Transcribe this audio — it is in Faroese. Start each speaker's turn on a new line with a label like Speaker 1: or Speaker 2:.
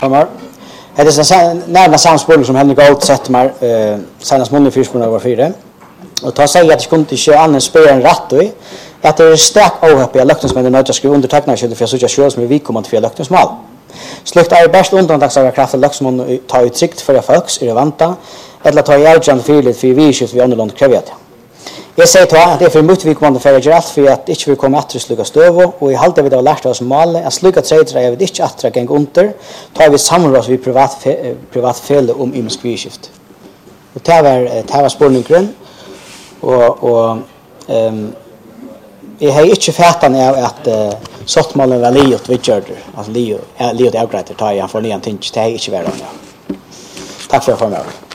Speaker 1: Kommer. Det är närmare samspårning som händer gott sett mig senast måndag fyrspårning var 4. Och ta sig att det kunde inte annars spela en rätt och att det är stark avhopp i löktensmännen att skriva underteckna sig för så själv som vi kommer till löktensmål. Slukt är bäst undantagsavra kraft löksmon ta ut sikt för folks är det vanta eller ta hjälp för för vi skift vi underland krävet. Jag säger till att det är för mycket vi kommer för att för att inte vi kommer att sluka stöv och i halta vi då lärt oss mål att sluka träder är det inte att gå under tar vi samman oss vi privat fel om imskviskift. Och det var spårningen och jag har inte fattat att sottmålen var liot vidgörder alltså liot avgräter tar jag för nya ting det är inte värre. Tack för att få med.